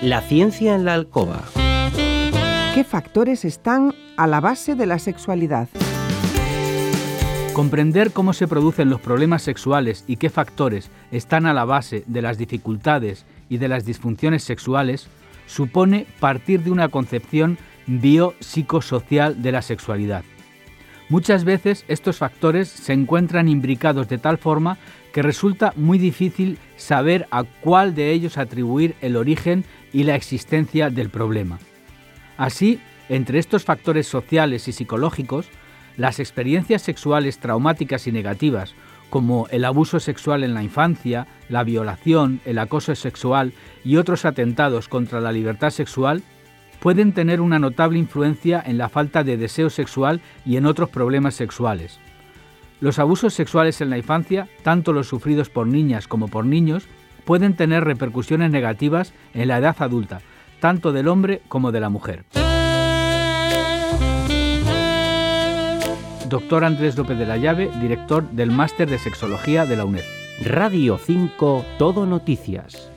La ciencia en la alcoba. ¿Qué factores están a la base de la sexualidad? Comprender cómo se producen los problemas sexuales y qué factores están a la base de las dificultades y de las disfunciones sexuales supone partir de una concepción biopsicosocial de la sexualidad. Muchas veces estos factores se encuentran imbricados de tal forma que resulta muy difícil saber a cuál de ellos atribuir el origen y la existencia del problema. Así, entre estos factores sociales y psicológicos, las experiencias sexuales traumáticas y negativas, como el abuso sexual en la infancia, la violación, el acoso sexual y otros atentados contra la libertad sexual, pueden tener una notable influencia en la falta de deseo sexual y en otros problemas sexuales. Los abusos sexuales en la infancia, tanto los sufridos por niñas como por niños, pueden tener repercusiones negativas en la edad adulta, tanto del hombre como de la mujer. Dr. Andrés López de la Llave, director del Máster de Sexología de la UNED. Radio 5 Todo Noticias.